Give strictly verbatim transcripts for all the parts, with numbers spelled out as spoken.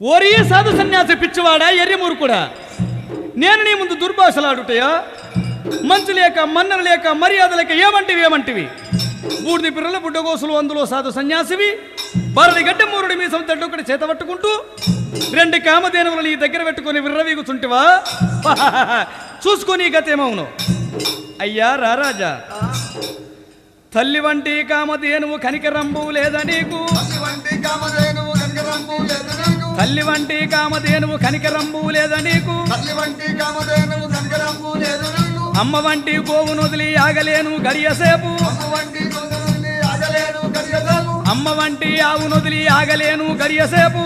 ఓరి సాధు సన్యాసి పిచ్చివాడా ఎర్రి మూర్ఖుడా, నేను నీ ముందు దుర్భాషలాడుటయా? మంచు లేక మన్నన లేక మర్యాద లేక ఏమంటివి ఏమంటివి బూడిది పిర్రల బుడ్డగోసులు అందులో సాధు సన్యాసివి. భారతి గడ్డ మూరుడి మీ సొంత ఒకటి చేత పట్టుకుంటూ రెండు కామధేనువులు నీ దగ్గర పెట్టుకుని విర్రవీగుచుంటివా? చూసుకొని గతేమవును. అయ్యా రారాజా, తల్లి వంటి కామధేనువు కనికరంబు లేదా నీకు? తల్లి వంటి కామధేనువు కనికరంబు లేదా నీకు? అమ్మ వంటి గోవు నొదిలి ఆగలేను గడియసేపు. అమ్మ వంటి ఆవు నొదిలి ఆగలేను గడియసేపు.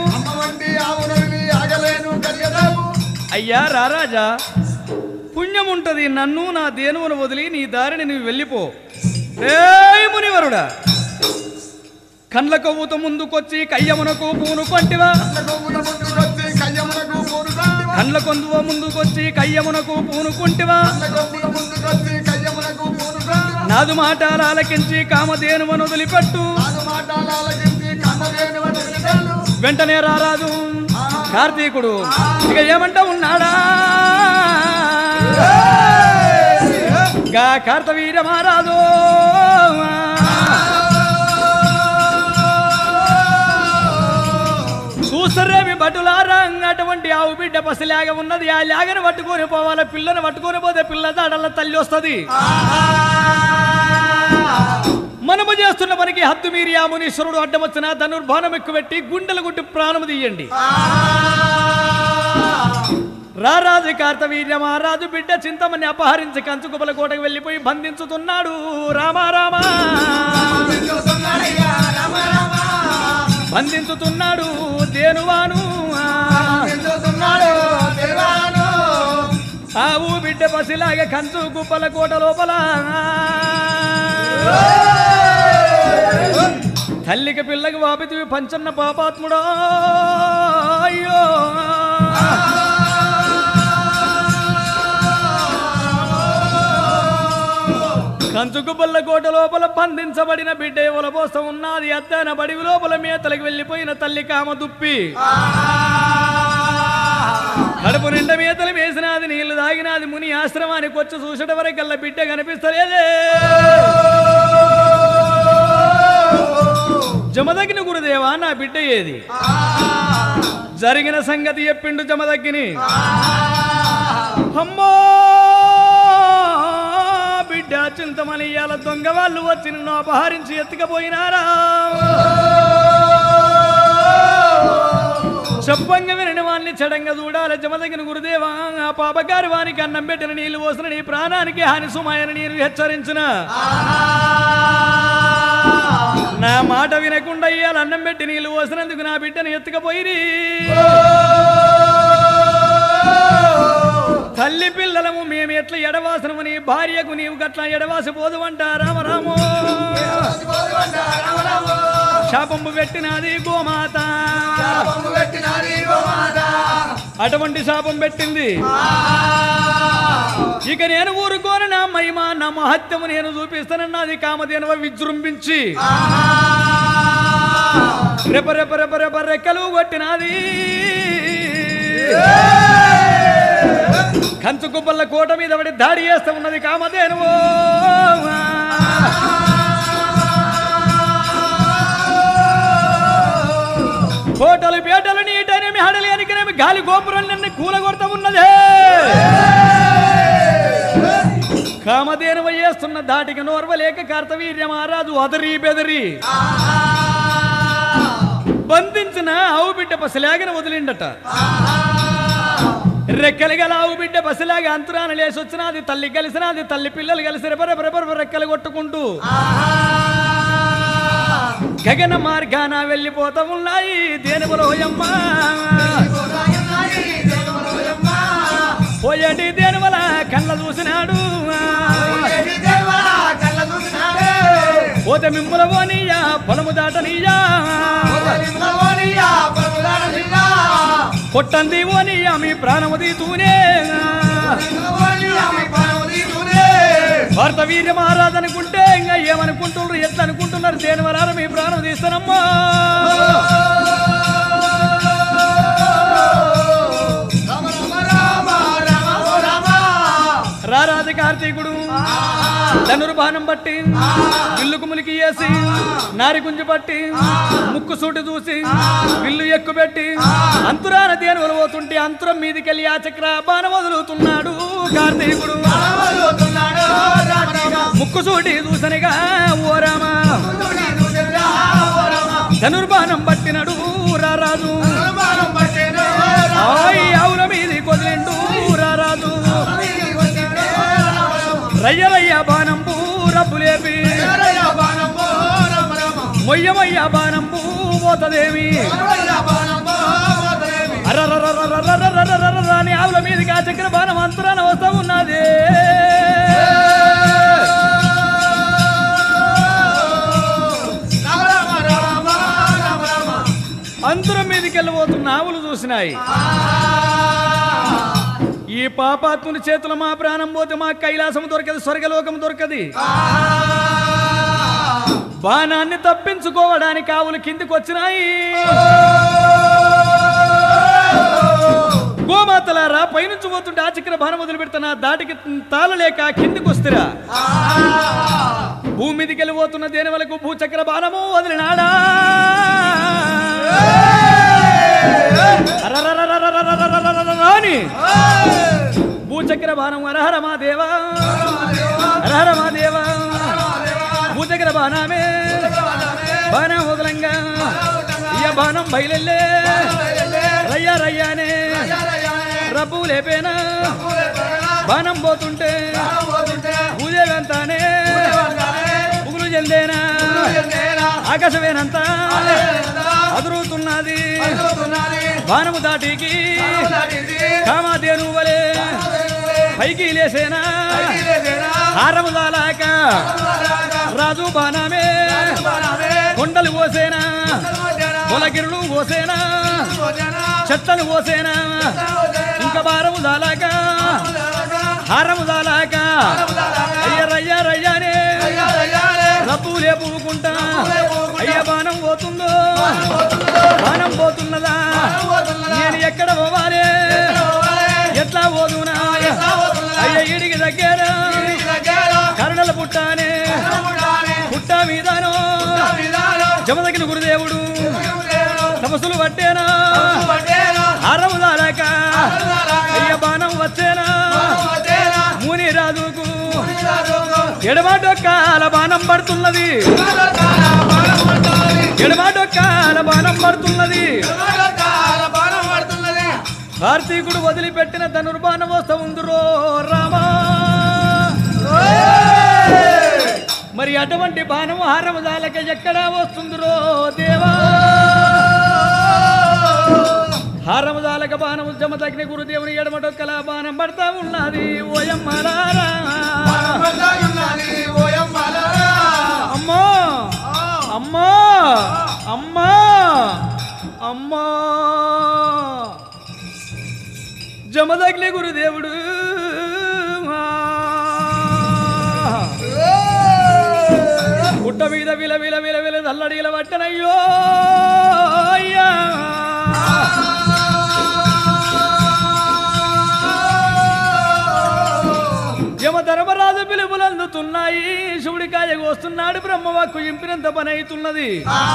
అయ్యా రారాజా, పుణ్యం ఉంటది నన్ను నా దేనువును వదిలి నీ దారిని నువ్వు వెళ్ళిపో. రే మునివరుడా, కండ్ల కొవ్వుత ముందుకొచ్చి కయ్యమునకు పూను కొంటివా? కండ్ల కొందువ ముందుకొచ్చి కయ్యమునకు పూనుకుంటివా? నాదు మాటలు ఆలకించి కామధేనువను వదిలిపెట్టు. వెంటనే రారాదు కార్తీకుడు ఇక ఏమంటా ఉన్నాడా? గా కార్తవీర్య మహారాజు చూసరేమి బటులారా, అటువంటి ఆవు బిడ్డ పసిలాగ ఉన్నది. ఆ లాగను పట్టుకొని పోవాలి, పిల్లను పట్టుకొని పోతే పిల్ల దాడల్ల తల్లి వస్తుంది. మనము చేస్తున్న పనికి హద్దు మీరి ఆ మునీశ్వరుడు అడ్డం వచ్చిన ధనుర్బాణం ఎక్కుపెట్టి గుండెలు గుట్టి ప్రాణము తీయండి. రారాజు కార్తవీర్య మహారాజు బిడ్డ చింతమని అపహరించి కంచుకుపల కోటకు వెళ్ళిపోయి బంధించుతున్నాడు. రామారామా బంధించుతున్నాడు దేనువాను. ఆవు బిడ్డ పసిలాగా కంచు గుప్పల కోట లోపల తల్లికి పిల్లకి వాపితివి పంచన్న పాపాత్ముడా. అయ్యో కంచుకుబల్ల కోట లోపల బంధించబడిన బిడ్డ ఒలపోసం ఉన్నది. అద్దన బడివి లోపల మేతలకు వెళ్ళిపోయిన తల్లి కామ దుప్పి కడుపు నిండా మేతలు వేసినది, నీళ్లు తాగినది. ముని ఆశ్రమానికి వచ్చి చూసట వరకల్లా బిడ్డ కనిపిస్తలేదే. జమదగ్ని గురుదేవా, నా బిడ్డ ఏది? జరిగిన సంగతి చెప్పిండు జమదగ్ని. అమ్మో బిడ్డ చింతమని ఇయాల దొంగ వాళ్ళు వచ్చి నిన్ను అపహరించి ఎత్తుకపోయినారా? చెప్పంగా వినని వాడిని చెడంగా చూడాలి. జమదగిన గురుదేవా, ఆ పాపగారి వానికి అన్నం పెట్టిన నీళ్లు పోసిన నీ ప్రాణానికి హాని సుమాయని నేను హెచ్చరించిన. నా మాట వినకుండా ఇయ్యాలి అన్నం పెట్టి నీళ్లు పోసినందుకు నా బిడ్డను ఎత్తుకపోయి తల్లి పిల్లలము మేము ఎట్లా ఎడవాసనము, నీ భార్యకు నీవు గట్లా ఎడవాసి పోదువంట. రామరామో శాపంపు పెట్టినది గోమాత, అటువంటి శాపం పెట్టింది. ఇక నేను ఊరుకోని నా మహిమ నా మహత్యము నేను చూపిస్తానన్నది. కామధేనువ విజృంభించి రెప రెప రెప రెప రెక్కలు కొట్టినది. కంచుకుబ్బల్ల కోట మీద పడి దాడి చేస్తూ ఉన్నది కామధేనువు. కోటలు పేటలు నీటనేమి హడలి అనికనేమి గాలి గోపురాలన్నీ కూలగొడతా ఉన్నదే. కామధేనువు చేస్తున్న దాటికి నోర్వలేక కార్తవీర్య మహారాజు అదరి బెదరి బంధించిన ఆవు బిడ్డ పసిలాగన వదిలిండట. రెక్కలు గల ఆవు బిడ్డ బసిలాగా అంతరాన లేసి వచ్చినది. తల్లి కలిసినది, తల్లి పిల్లలు కలిసి రెపరెపరెపర రెక్కలు కొట్టుకుంటూ గగన మార్గాన వెళ్ళిపోతా ఉన్నాయి. దేనివలోయమ్మ పోయేటి దేనివల కళ్ళ చూసినాడు. పోతే మిమ్ముల పోనీయా పొలము దాటనీయా, కొట్టంది ఓనియా మీ ప్రాణము తీతూనే. భారత వీర్య మహారాజు అనుకుంటే ఇంకా ఏమనుకుంటున్నారు, ఎట్లా అనుకుంటున్నారు? దేని వరాలు మీ ప్రాణం తీస్తానమ్మా. ధనుర్బాణం బట్టి విల్లుకు ములికి వేసి నారి గుంజి పట్టి ముక్కు సూటి చూసి విల్లు ఎక్కుపెట్టి అంతురాన దేని వలబోతుంటే అంతురం మీదికెళ్ళి ఆ చక్ర బాణం వదులుతున్నాడు కార్తీకుడు. ముక్కు సూటి చూసనిగా ఓ రామ ధనుర్బాణం పట్టినడు రారాజు ఆవుల మీది కొదిలిండు రారాజు రయ్యరయ్య బాణంబు రబ్బులేపి మొయ్యమయ్య బాణంబు పోతదేవి అర్రని ఆవుల మీదకి ఆ చక్ర బాణం అంతరాన వస్తా ఉన్నది. అంతరం మీదకి వెళ్ళబోతున్న ఆవులు చూసినాయి. ఈ పాపాత్ముని చేతుల మా ప్రాణం పోతే మా కైలాసం దొరకదు, స్వర్గలోకం దొరకది. బాణాన్ని తప్పించుకోవడానికి ఆవులు కిందికి వచ్చినాయి. గోమాతలారా పైనుంచి పోతుంటే ఆ చక్ర బాణం వదిలి పెడుతున్నా దాటికి తాళలేక కిందికి వస్తురా. భూమి మీదకి వెళ్ళిపోతున్న దేని వరకు భూచక్ర బాణము వదిలినాడా. భూచక్ర బాణం హరహర మా దేవా హరహర మా దేవా భూచక్ర బాణమే బాణం వదలంగా ఇయ బాణం బయలెల్లే రయ్యా రయ్యానే రబ్బు లేపేనా బాణం పోతుంటే పూజేవంతానే పుగులు జల్దేనా ఆకాశమేనంతా అదురుతున్నది బాణము దాటికి కామాదేను వలే పైకి లేసేనా హారము దాలాక రాజు బాణమే కొండలు పోసేనా పొలగిరులు పోసేనా చెత్తలు పోసేనా ఇంకా భారము దాలాక హారము దాలాక అయ్య రయ్య రయ్యానే రబ్బు లేపుకుంటా అయ్య బాణం పోతుందో బాణం పోతున్నదా నేను ఎక్కడ పోవాలి ఎట్లా పోదునా అయ్య ఇడికి దగ్గర కరుణల పుట్టానే పుట్ట మీదనో జమదగిన గురుదేవుడు తపస్సులు పట్టేనా హారము దాలాక అయ్య బాణం వచ్చేనా ముని రాజుకు ఎడమాటొక్కాల బాణం పడుతున్నది ఎడమాటొక్కాల బాణం పడుతున్నది. కార్తీకుడు వదిలిపెట్టిన ధనుర్బాణం వస్తా ఉందిరో రామా. మరి అటువంటి బాణం హారము దాలక ఎక్కడా వస్తుందిరో దేవా. హారము దాలక బాణము జమదగ్ని గురుదేవుని ఎడమటొక్కల బాణం పడతా ఉన్నది ఓయమ్మలారా. అమ్మా అమ్మా అమ్మా అమ్మా జమదగ్ని గురుదేవుడు పుట్ట మీద విల విల విల విల దల్లడిల పట్టనయ్యో అయ్యా. యమ ధర్మరాజు పిలుపులు అందుతున్నాయి. శివుడికాయ కోస్తున్నాడు. బ్రహ్మవాక్కు ఇంపినంత పని అవుతున్నది.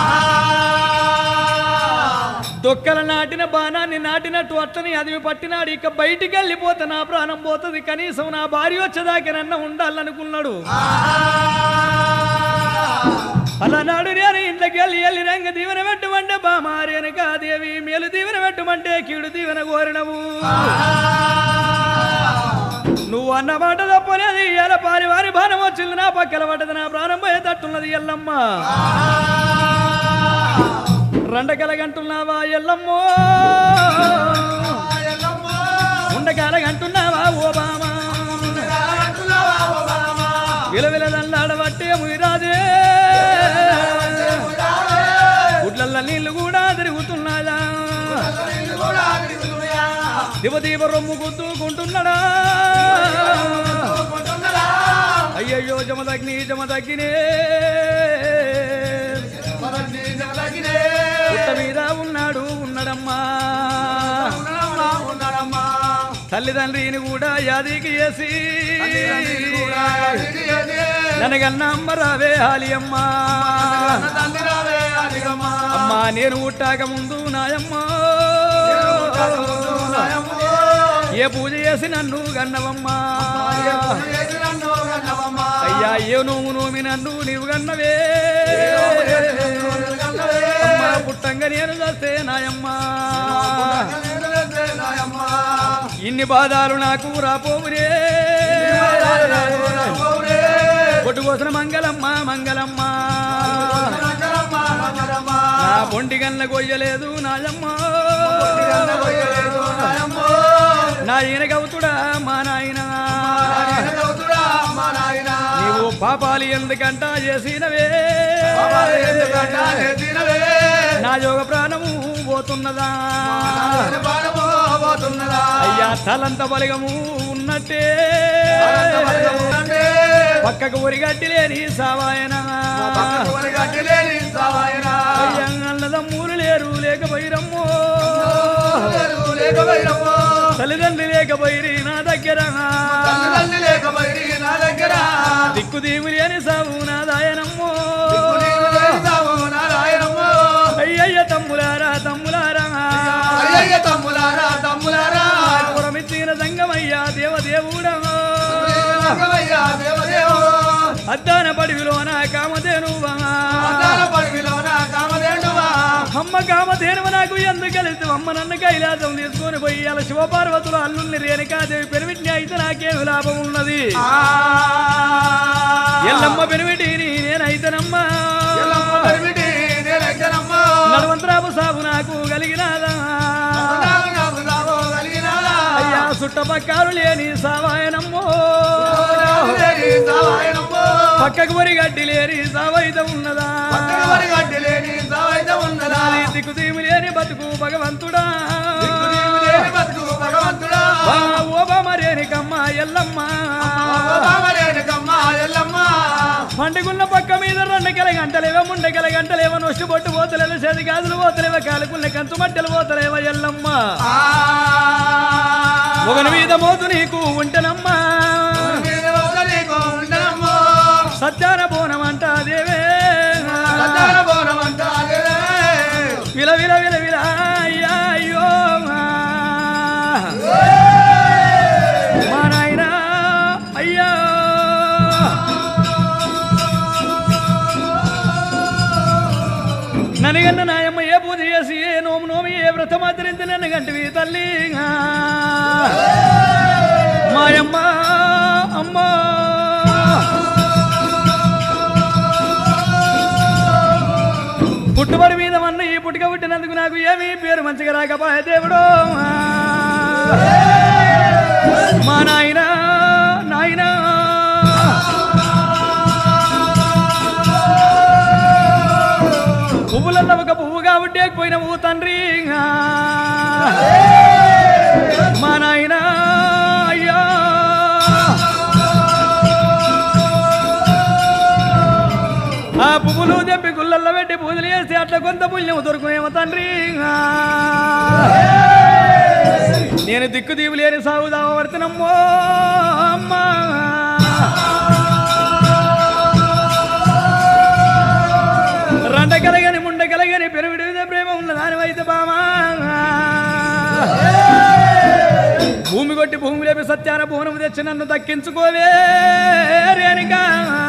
దొక్కల నాటిన బాణాన్ని నాటినట్టు అట్లని అదివి పట్టినాడు. ఇక బయటికి వెళ్ళిపోతే నా ప్రాణం పోతుంది, కనీసం నా భార్య వచ్చేదాకేనన్నా ఉండాలనుకున్నాడు. అలానాడు నేను ఇంట్లోకి వెళ్ళి వెళ్ళి రంగ దీవెన పెట్టమంటే బామారేను కాదేవి మేలు దీవెన పెట్టమంటే కీడు దీవెన కోరినవు. నువ్వు అన్న మాట తప్పనేది. ఎలా పారి వారి బాణం వచ్చింది నా పక్కల పడ్డది, నా ప్రాణం పోయే తట్టున్నది ఎల్లమ్మ. రెండకలగంటున్నావా ఎల్లమ్మో, ఉండకలగంటున్నావా ఓ బామ, విలవిలదల్లాడబట్టే ముయిరాజే గుడ్లల్ల నీళ్లు కూడా తిరుగుతున్నాయా, దివదీవ రొమ్ము గుద్దుకుంటున్నాడా. అయ్యయ్యో జమదగ్ని జమదగ్గినే పుట్ట మీద ఉన్నాడు ఉన్నాడమ్మా. తల్లిదండ్రిని కూడా యాదికి చేసి ననగన్న అమ్మ రావే ఆలియమ్మ అమ్మా నేను పుట్టాక ముందు నాయమ్మ ఏ పూజ చేసి నన్ను గన్నవమ్మా అయ్యా ఏ నోము నోమి నన్ను నీవు గన్నవే అమ్మా పుట్టంగా నేను చేస్తే నాయమ్మా ఇన్ని బాధాలు నాకు రాపోవురే కొట్టు కోసిన మంగళమ్మ మంగళమ్మ నా బొంటి గల్ల కొయ్యలేదు నాయమ్మ నా ఈయనకవుతుడా మా నాయన నీవు పాపాలు ఎందుకంట చేసినవే నా యోగ ప్రాణము పోతున్నదా అయ్యా తలంత బలగము ఉన్నట్టే పక్కకు ఒరిగట్టి లేని సావాయన అన్నదమ్ములు లేరు లేకపోయిరమ్మో తల్లిదండ్రి లేకపోయిరి నా దగ్గర దిక్కు దీవు లేని సావు నాదాయనమ్మో అయ్యయ్య తమ్ములారా తమ్ములారా పురమిచ్చిన సంగమయ్యా దేవదేవుడా అద్దాన పడివిలోన కామధేనువా అమ్మ కామధేనువ నాకు ఎందుకు కలిసి అమ్మ నన్ను కైలాసం తీసుకొని పోయి అలా శివపార్వతులు అల్లుల్ని రేణుకాదేవి పెరిమిటిని అయితే నాకేమి లాభం ఉన్నది ఎల్లమ్మ పెరిమిటిని నేనైతేనమ్మా నడవంతరాపు సాగు నాకు కలిగినాదా అయ్యా చుట్టపక్కలు లేని సావాయనమ్మో పక్కకు వరి గడ్డి లేని సావైతే ఉన్నదా దిక్కు తీమి లేని బతుకు భగవంతుడా ఓబామరేనికమ్మ ఎల్లమ్మ పండుగున్న పక్క మీద రెండకెల గంటలేవో ముండకెల గంటలేవో నొష్టి బొట్టు పోతలేవో చేతి గాజులు పోతలేవో కాలుకున్న కంచు మట్టెలు పోతలేవో ఎల్లమ్మ ఒకని మీద మోతు నీకు ఉంటనమ్మా సత్యాన బోనం అంటా దేవే విల విల విల విల అయ్యా అయ్యో మా నాయనా అయ్యా నన్నుగన్న నాయమ్మ ఏ పూజ చేసి ఏ నోము నోమి ఏ వ్రతం ఆచరించి నన్ను గంటివి తల్లి మాయమ్మ అమ్మా పుట్టుబడి మీద మన్న ఈ పుట్టుక పుట్టినందుకు నాకు ఏమీ పేరు మంచిగా రాకపోయే దేవుడు మా నాయన నాయన పువ్వులలో ఒక పువ్వుగా ఉడ్డేకపోయినవు తండ్రి మా నాయన అయ్యా ఆ పువ్వులు తెప్పి గుళ్ళల్లో పెట్టి పూజలు చేస్తే అట్లా కొంత పుణ్యం దొరుకునేమో తండ్రి నేను దిక్కు దీవు లేని సాగుదావ వర్తనమ్మో అమ్మా రండ కలగని ముండ కలగని పెరువిడి మీద ప్రేమ ఉన్న దానివైతే బామా భూమి కొట్టి భూమి లేపి సత్యాన భువనము తెచ్చి నన్ను దక్కించుకోవే రేణుకా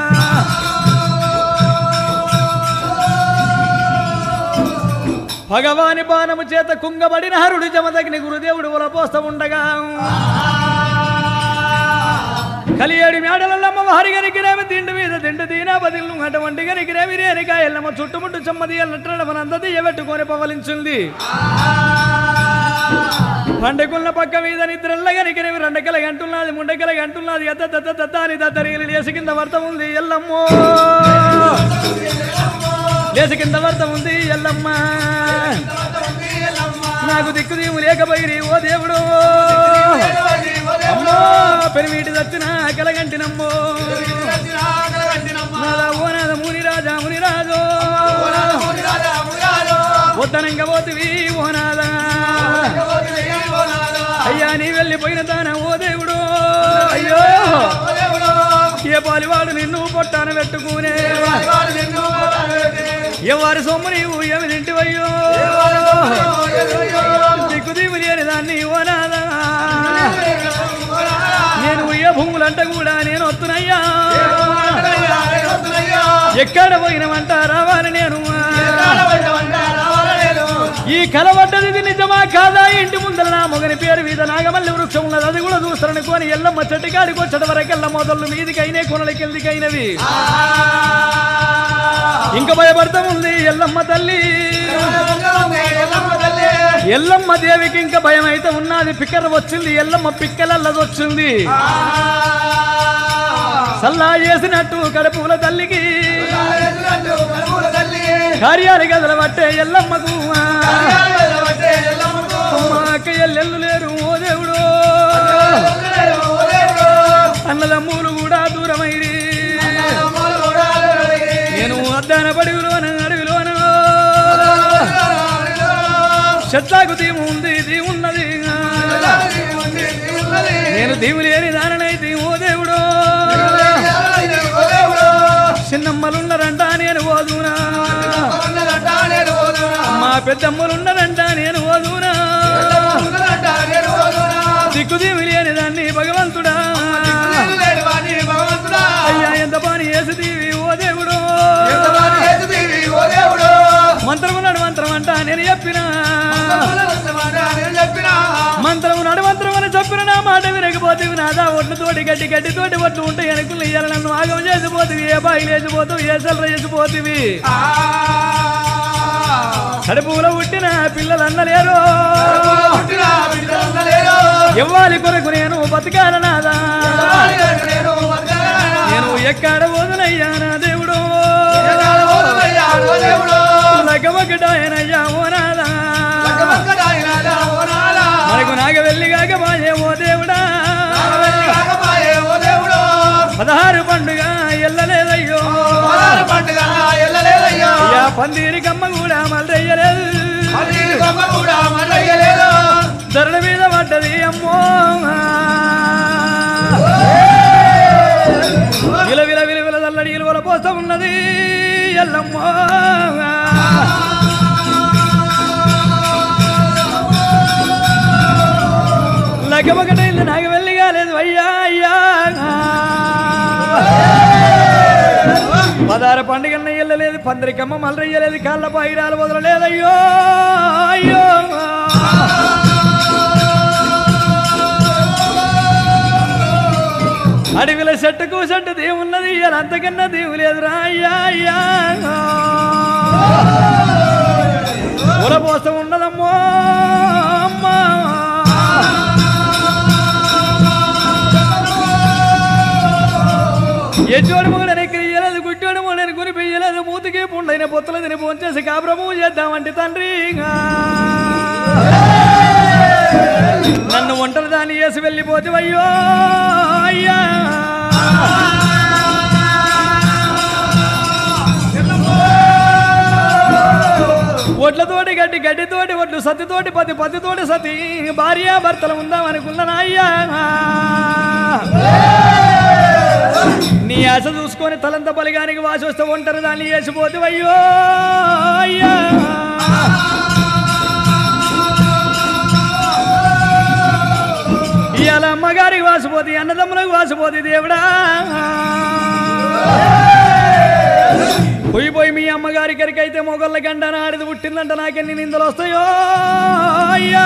భగవాని బాణము చేత కుంగబడిన హరుడు జమదగ్ని గురుదేవుడు ఒలపోస్త ఉండగా కలియేడు మేడలమ్మ హరిగనికిరేమి తిండి మీద తిండి తీనా బదిలు అటువంటి గనికిరేమి రేణికా ఎల్లమ్మ చుట్టుముట్టు చెమ్మది ఎల్లట్లంతా తీయబెట్టుకొని పవలించింది పండుకున్న పక్క మీద నిద్రల్లగనికిరేమి రెండకల గంటున్నది ముండకల గంటున్నది ఎద్ద దద్ద దద్ద అని దద్దరీలు లేసి కింద వర్త ఉంది ఎల్లమ్మో లేచి కింద వర్త ఉంది ఎల్లమ్మ నాకు దిక్కు దీము లేకపోయి ఓ దేవుడు అమ్మో పెరిమీటి దచ్చిన కలగంటినమ్మో ఓ నాద మునిరాజా మునిరాజో వద్దనంగా పోతివి ఓ నాదా అయ్యా నీ వెళ్ళిపోయిన తాన ఓ దేవుడు అయ్యో ఏ పాలివాడు నిన్ను పొట్టాన పెట్టుకునే ఎవరి సొమ్ము నీవు ఏమి తింటివయ్యో దిక్కు దిగు లేని దాన్ని ఓనాదా నేను ఏ భూములంట కూడా నేను వస్తున్నయ్యా ఎక్కడ పోయినమంట రావాలి నేను ఈ కలవడ్డది నిజమా కాదా ఇంటి ముందర నా మొగని పేరు మీద నాగమల్లి వృక్షం ఉన్నది అది కూడా చూస్తారనుకోని ఎల్లమ్మ చెట్టుకాడికి వచ్చేట వరకెళ్ళ మొదళ్ళు మీదికైనా కొనలకెళ్ళికైనవి ఇంకా భయపడతా ఉంది ఎల్లమ్మ తల్లి ఎల్లమ్మ దేవికి ఇంకా భయం అయితే ఉన్నది పిక్కర వచ్చింది ఎల్లమ్మ పిక్కలల్లది వచ్చింది సల్లా చేసినట్టు కడుపుల తల్లికి కార్యాలు గదల పట్టే ఎల్లమ్మకు అక్క ఎల్లెల్లు లేరు ఓ దేవుడు అన్నదమ్ములు కూడా దూరమైరి నేను అద్దాన పడుగులోన అడవిలోన చెట్లాకు దీము ఉంది దీవు ఉన్నది నేను దీవు లేని దాననైతే ఓ దేవుడు చిన్నమ్మలున్నారంట నేను ఓదునా మా పెద్దమ్మలున్నారంట నేను ఓదునా దిక్కు దీవి లేని దాన్ని భగవంతుడా అయ్యా ఎంత పని వేసి దీవి ఓ దేవుడు మంత్రము నడుమంత్రం అంట నేను చెప్పినా మంత్రము నడుమంత్రం అని చెప్పిన నా మాట వినకపోతేవి నాదా ఒట్లు తోటి గడ్డి గడ్డి తోటి ఒట్లు ఉంటే వెనకులు ఇయ్యాలి నన్ను ఆగం చేసిపోతివి ఏ బాయిలు వేసిపోతావు ఏ సెల్ర చేసిపోతివి కడుపులో పుట్టిన పిల్లలు అన్నలేరు ఎవ్వాలి కొరకు నేను బతకాల నాదా నేను ఎక్కడ పోదునయ్యా నా దేవుడు లగమగడాయనయ్యా ఓ నాదా మనకు నాగ వెళ్ళిగాక బాయే ఓ దేవుడా పదహారు పండుగ ఎల్లలేదయ్యో అయ్యా పందిరి కమ్మ కూడా మళ్ళయ్యలేదు ధరల మీద పడ్డది అమ్మో విల విల విల విల దల్లడి ఇలువల పోస్తా ఉన్నది ఎల్లమ్మో లగమగటైంది నాకు వెళ్ళి కాలేదు అయ్యా అయ్యా పదార పండుగన్న వెళ్ళలేదు పందిరికమ్మ మల్లయ్యలేదు కాళ్ళ పైరాలు వదలలేదయ్యో అయ్యో అడవిల చెట్టుకు చెట్టు దేవున్నది ఇయ్యాలి అంతకన్నా దేవు లేదురా అయ్యా అయ్యా ఉలపోసం ఉన్నదమ్మో అమ్మా ఎచ్చోడు మొగడని ఎక్కిరియలేదు గుట్టోడు మొగడని గురిపెయ్యలేదు మూతికి పుండైన పొత్తులు తిని పోంచేసి కాబ్రము చేద్దామంటే తండ్రి నన్ను ఒంటరి దాన్ని వేసి వెళ్ళిపోతే అయ్యో అయ్యా ఒడ్లతోటి గడ్డి గడ్డితోటి ఒడ్లు సతితోటి పది పదితోటి సతి భార్య భర్తలు ఉందాం అనుకున్నాను అయ్యా నీ ఆశ చూసుకొని తలంత బలిగానికి వాసి వస్తే ఒంటరి దాన్ని వేసిపోతే అయ్యో అయ్యా ఇవాళ అమ్మగారికి వాసిపోతే అన్నదమ్ములకు వాసిపోతే దేవుడా పోయి పోయి మీ అమ్మగారి కరికైతే మొగళ్ళ గంట ఆడిది పుట్టిందంట నాకెన్ని నిందలు వస్తాయో అయ్యా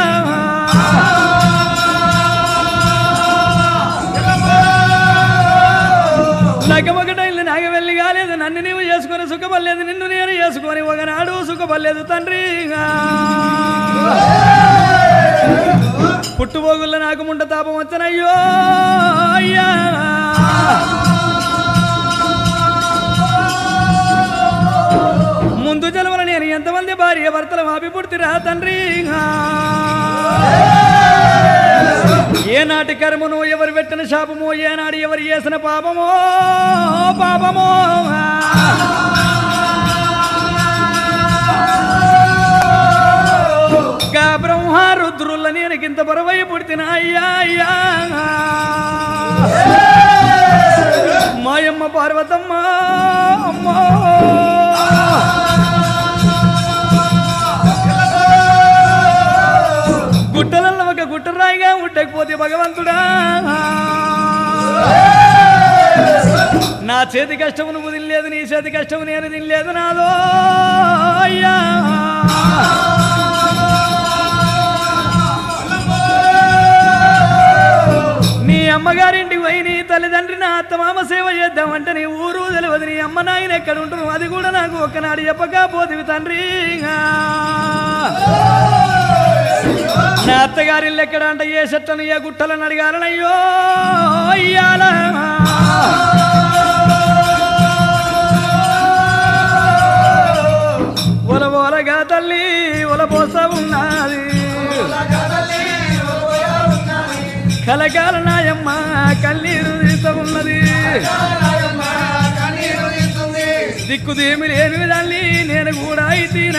లగ్గమొకటైంది నాకు వెళ్ళి కాలేదు నన్ను నీవు చేసుకొని సుఖపడలేదు నిన్ను నేను చేసుకొని ఒకనాడు సుఖపడలేదు తండ్రి పుట్టుబోగుల్లో నాకు ముండ తాపం వచ్చనయ్యో అయ్యా ముందు జన్మల నేను ఎంతమంది భార్య భర్తలు మాపి పుట్టిరా తండ్రి ఏనాటి కర్మను ఎవరు పెట్టిన శాపమో ఏనాడు ఎవరు చేసిన పాపమో పాపమో గా బ్రహ్మ రుద్రుల నేను కింత బరువై పుట్టిన అయ్యా అయ్యా మాయ పార్వతమ్మ అమ్మ గుట్టలలో ఒక గుట్టరాయిగా ఉండకపోతే భగవంతుడా నా చేతి కష్టము నువ్వు తినలేదు, నీ చేతి కష్టము నేను తినలేదు నాదో అయ్యా. నీ అమ్మగారింటికి పోయి నీ తల్లిదండ్రి నా అత్తమామ సేవ చేద్దామంటే నీ ఊరు తెలియదు, నీ అమ్మ నాయన ఎక్కడ ఉంటున్నావు అది కూడా నాకు ఒక్కనాడు చెప్పకపోతివి తండ్రి. నా అత్తగారి ఇల్లు ఎక్కడ అంటే ఏ చెట్టను ఏ గుట్టలను అడిగాలనయ్యో అయ్యాల. ఒలబోలగా తల్లి ఒలబోస ఉన్నది కలకాల నాయమ్మ కన్నీరు తీస్తా ఉన్నది. దిక్కుదేమి లేని తల్లి నేను కూడా అయితేనా,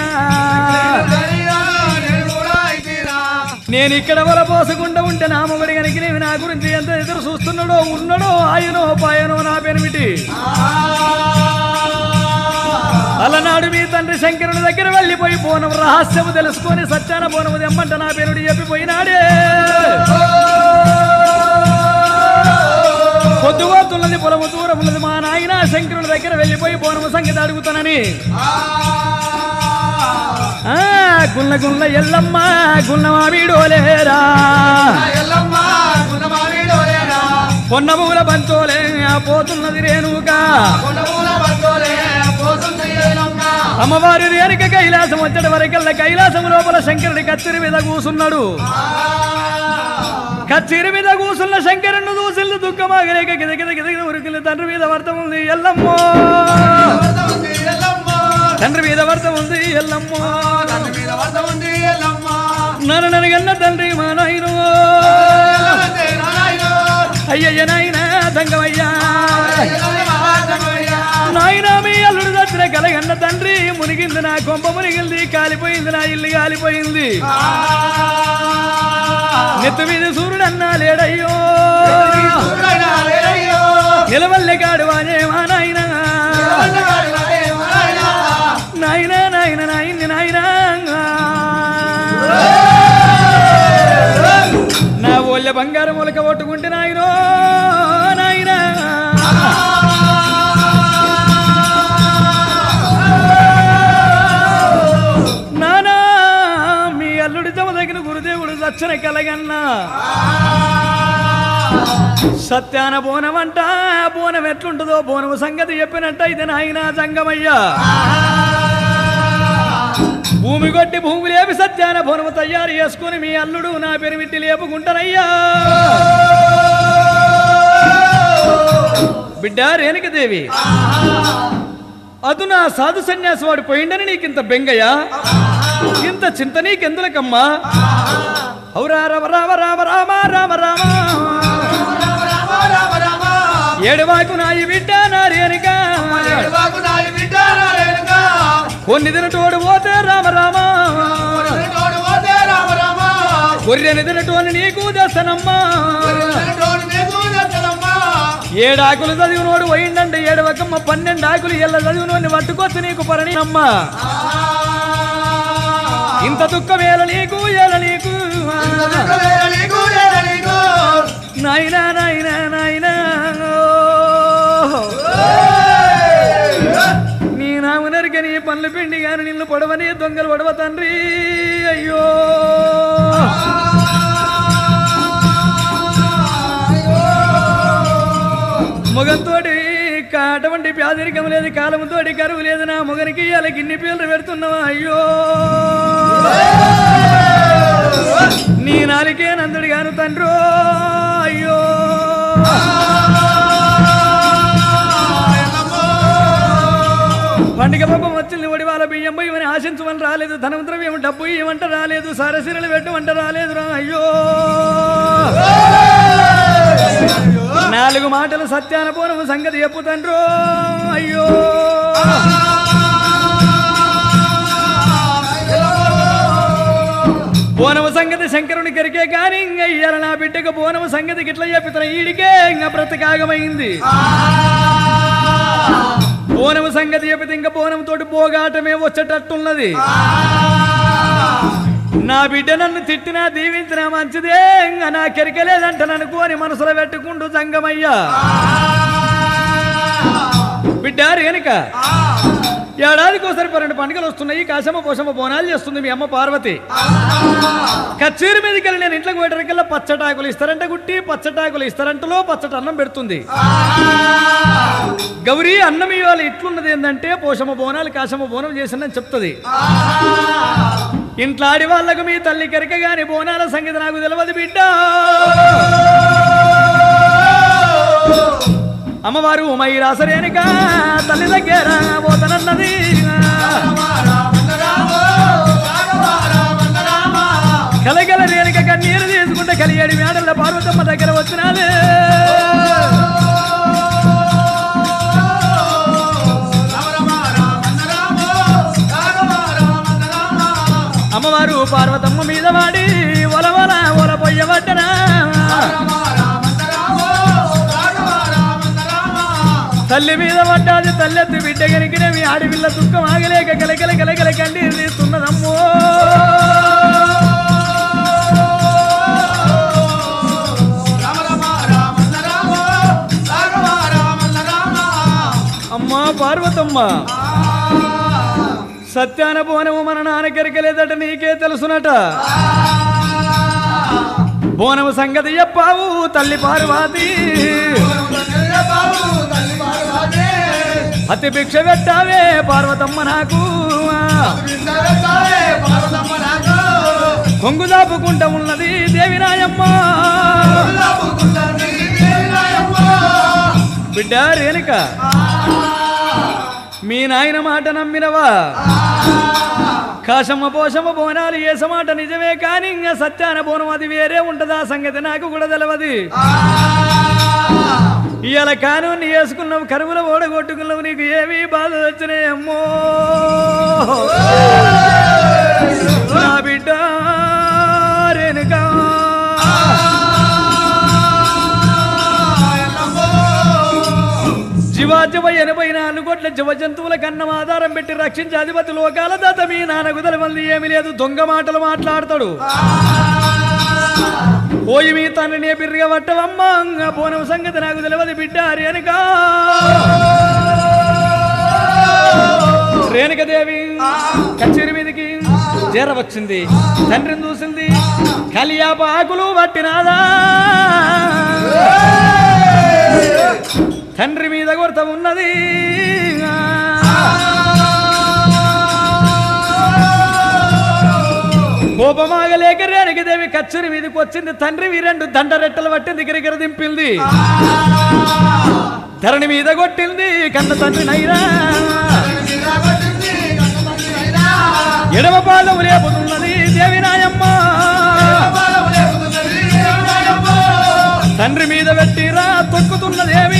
నేను ఇక్కడ వల పోసకుండా ఉంటే నా మొగడి కనుక నేను నా గురించి ఎంత ఎదురు చూస్తున్నాడో ఉన్నాడో ఆయనో పాయనో నా పెనిమిటి. అలనాడు మీ తండ్రి శంకరుని దగ్గర వెళ్ళిపోయి బోనం రహస్యము తెలుసుకొని సత్యాన బోనము తెమ్మంట నా పేరుడి చెప్పిపోయినాడే. పొద్దుగోతున్నది పొలము దూరం ఉన్నది మా నాయన శంకరుని దగ్గర వెళ్ళిపోయి బోనము సంగతి అడుగుతానని గుల్ల గుల్ల ఎల్లమ్మ గున్నమా వీడోలేరా పొన్నమూల బంతోలే పోతున్నది రేణుగా అమ్మవారి రేణుక కైలాసం వచ్చేట వరకల్లా కైలాసం లోపల శంకరుడి కచ్చిరి మీద కూసున్నాడు. కచ్చిరి మీద కూసున్న శంకరుడు దూసిల్లు దుఃఖమాగలేక గిద గిద గిద ఉరికిల్లు తండ్రి మీద వర్తం ఉంది ఎల్లమ్మో, తండ్రి మీద వర్తం ఉంది ఎల్లమ్మో, నన్ను ననగన్న తండ్రి మా నాయనో అయ్యయ్య నాయన దంగమయ్యా నాయన మీ అల్లుడు దచ్చిన కలగన్న తండ్రి మునిగింది నా కొంప మునిగింది కాలిపోయింది నా ఇల్లు కాలిపోయింది. నెత్తి మీద సూర్యుడు అన్నా లేడయ్యో నిలవల్లే కాడు వానే మా నాయన నాయన నాయన నాయన్ని నాయన నా ఓళ్ళ బంగారం మొలక కొట్టుకుంటే నాయనో నాయన నానా మీ అల్లుడి తమ దగ్గర గురుదేవుడు దచ్చన కలగన్నా సత్యాన బోనమంట బోనం ఎట్లుంటుందో బోనము సంగతి చెప్పినట్టయితే నాయన జంగమయ్యా భూమి కొట్టి భూమి లేపి సత్యాన బోనము తయారు చేసుకుని మీ అల్లుడు నా పెరిమిట్టి లేపుకుంటానయ్యా. బిడ్డ రేణుకదేవి అదు నా సాధు సన్యాసి వాడు పోయిండని నీకింత బెంగయ్యా, ఇంత చింత నీకెందులకమ్మా. ఔరా రామ రామ రామ రామ రామ రామ ఏడువాకు నాయి బిడ్డ నా రేణుక కొన్ని దినటోడు పోతే రామ రామ కొర్రెని దినటోని నీకు దర్శనమ్మా. ఏడాకులు చదివినోడు పోయిందంటే ఏడవకమ్మ పన్నెండు ఆకులు ఎల్ల చదివినోడిని పట్టుకొచ్చి నీకు పరణి అమ్మ. ఇంత దుఃఖమేల నీకు ఏల నీకు నాయనా నాయనా నాయనా నీ నామునరిక నీ పనులు పిండి గాని నిన్ను పొడవని దొంగలు పొడవ తండ్రి అయ్యో. మొగంతోటి అటువంటి పేదరికం లేదు, కాలంతోటి కరువు లేదు, నా మొగనికి అలా గిన్ని పేర్లు పెడుతున్నావా అయ్యో. నీ నాలికే నందుడు గాను తండ్రో అయ్యో. పండుగ పాపం వచ్చింది ఒడివాల బియ్యం ఇవని ఆశించమని రాలేదు, ధనం ద్రవ్యం డబ్బు ఇవ్వంట రాలేదు, సరసిరలు పెట్టమంట రాలేదు రా అయ్యో. నాలుగు మాటలు సత్యాన పూర్వం సంగతి చెప్పుతండ్రో అయ్యో. బోనము సంగతి శంకరుని కరికే కానీ ఇంక ఇయ్యాల నా బిడ్డకు బోనము సంగతి గిట్ల చెప్పుతున్న ఈడికే ఇంకా బ్రతకాగమైంది. బోనం సంగతి చెబితే ఇంకా బోనం తోటి పోగాటమే వచ్చేటట్టున్నది. నా బిడ్డ నన్ను తిట్టినా దీవించినా మంచిదే, ఇంకా నా కెరికలేదంట అనుకోని మనసులో పెట్టుకుంటూ జంగమయ్యా బిడ్డ రేణుక ఏడాదికి ఒకసారి పన్నెండు పండుగలు వస్తున్నాయి. కాశమ్మ పోషమ్మ బోనాలు చేస్తుంది మీ అమ్మ పార్వతి. కచ్చేరి మీదకి వెళ్ళి నేను ఇంట్లోకి పోయేటరికల్లా పచ్చటాకులు ఇస్తారంట గుట్టి, పచ్చటాకులు ఇస్తారంటలో పచ్చటి అన్నం పెడుతుంది. గౌరీ అన్నం ఇవాళ ఇట్లున్నది ఏంటంటే పోషమ్మ బోనాలు కాశమ్మ బోనం చేసిందని చెప్తుంది. ఇంట్లో ఆడి వాళ్ళకు మీ తల్లి కెరక గాని బోనాల సంగతి నాకు తెలియదు బిడ్డ. అమ్మవారు ఉమయ్య రేణుక తల్లి దగ్గర పోతనన్నది. కలగల రేణుక కన్నీరు తీసుకుంటే కలియేడు మేడల పార్వతమ్మ దగ్గర వచ్చినాదే. అమ్మవారు పార్వతమ్మ మీద వాడి ఒలవల ఒల పొయ్యబట్టనా. తల్లి మీద పడ్డాది తల్లెత్తి బిడ్డ గనికినవి ఆడపిల్ల దుఃఖం ఆగలేక కలకల కలకల కన్నీరు తీస్తున్నదమ్మో. అమ్మా పార్వతమ్మ సత్యాన బోనము మన నాన్న కెరకలేదట నీకే తెలుసునట. బోనము సంగతి చెప్పావు తల్లి పార్వతి, అతి భిక్ష పెట్టావే పార్వతమ్మ నాకు. కొంగు దాపుకుంటా ఉన్నది దేవి నాయమ్మ. బిడ్డ రేణుక మీ నాయన మాట నమ్మినవా? కాశమ్మ పోషమ్మ బోనాలు ఏసమాట నిజమే కానీ ఇంకా సత్యాన బోనం అది వేరే ఉంటదా సంగతి నాకు కూడా తెలియదు. ఇవాళ కానూన్ని వేసుకున్నావు, కరువుల ఓడగొట్టుకున్నావు, నీకు ఏమీ బాధ వచ్చినాయమ్మో నా బిడ్డ రేణుక. జీవాజవ ఎనభై నాలుగు కోట్ల జీవ జంతువుల కన్నం ఆధారం పెట్టి రక్షించే అధిపతి లోకాల దాత మీ నాన్నకు తెలవల్ది ఏమీ లేదు. దొంగ మాటలు మాట్లాడతాడు. పోయి మీ తండ్రిని బిర్రిగా పట్టవమ్మా, బోనం సంగతి నాకు తెలియదు బిడ్డ రేణుక. రేణుకదేవి కచ్చేరి మీదకి జర వచ్చింది, తండ్రిని చూసింది, కలియాప ఆకులు పట్టినాదా. తండ్రి మీద కొరత ఉన్నది. కోపమాగలేక రేణుకదేవి కచ్చేరి మీదకి వచ్చింది. తండ్రి రెండు దండరెట్టలు పట్టి దగ్గర దింపింది, ధరణి మీద కొట్టింది. కన్న తండ్రి నైనా ఎడమ పాదము లేపుతున్నది దేవి నాయమ్మ. తండ్రి మీద పెట్టిరా తొక్కుతున్నదేమి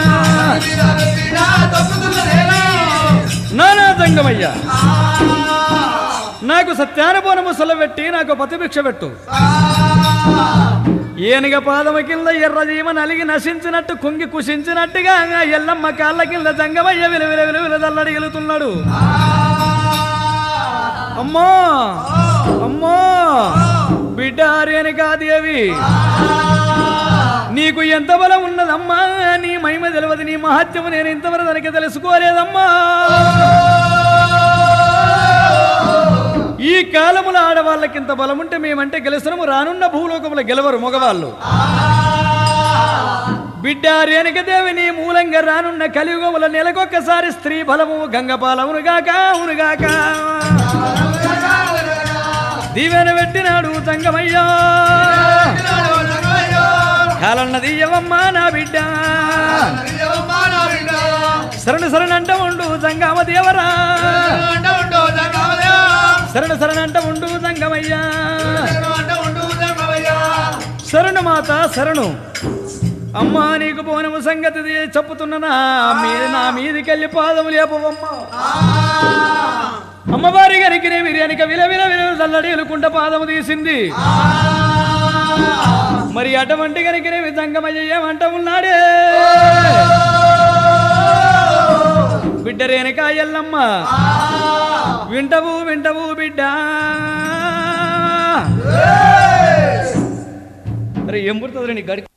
నానా దంగమయ్యా. నాకు సత్యాన బోనము సొలబెట్టి నాకు పతిభిక్ష పెట్టు. ఏనుగ పాదము కింద ఎర్రజీమ నలిగి నశించినట్టు కుంగి కుషించినట్టుగా ఎల్లమ్మ కాళ్ళ కింద జంగమయ్య విల విల విల విల దల్లడిగలుతున్నాడు. అమ్మో అమ్మో బిడ్డ రేణుకాదేవి, నీకు ఎంత బలం ఉన్నదమ్మా, నీ మహిమ తెలియదు, నీ మహత్యము నేను ఇంతవరకు దానికి తెలుసుకోలేదమ్మా. ఈ కాలముల ఆడవాళ్ళకి ఇంత బలం ఉంటే మేమంటే గెలుస్తున్నాము, రానున్న భూలోకముల గెలవరు మగవాళ్ళు. బిడ్డ రేణుకదేవి నీ మూలంగా రానున్న కలియుగముల నెలకొక్కసారి స్త్రీ బలము గంగపాలవునుగాక అవునుగాక. దీవెన పెట్టినాడు తంగమయ్యా, కాలన్నది యవమ్మా నా బిడ్డ. శరణు శరణంట ఉండు జంగమ దేవరా, శరణు శరణంట ఉండు జంగమయ్యా. శరణు మాత శరణు. అమ్మా నీకు బోనము సంగతి చెప్పుతున్నా మీద నా మీదికెళ్ళి పాదము లేపవమ్మా. అమ్మవారి గారికి విరియానిక విల విల విల చల్లడేలుకుంట పాదము తీసింది. మరి అటువంటి గనికి జంగమయ్య ఏమంట ఉన్నాడే. బిడ్డ రేణుకా ఎల్లమ్మ వింటవు వింటవు బిడ్డ అరే ఏం పుడుతుంది నీ గడి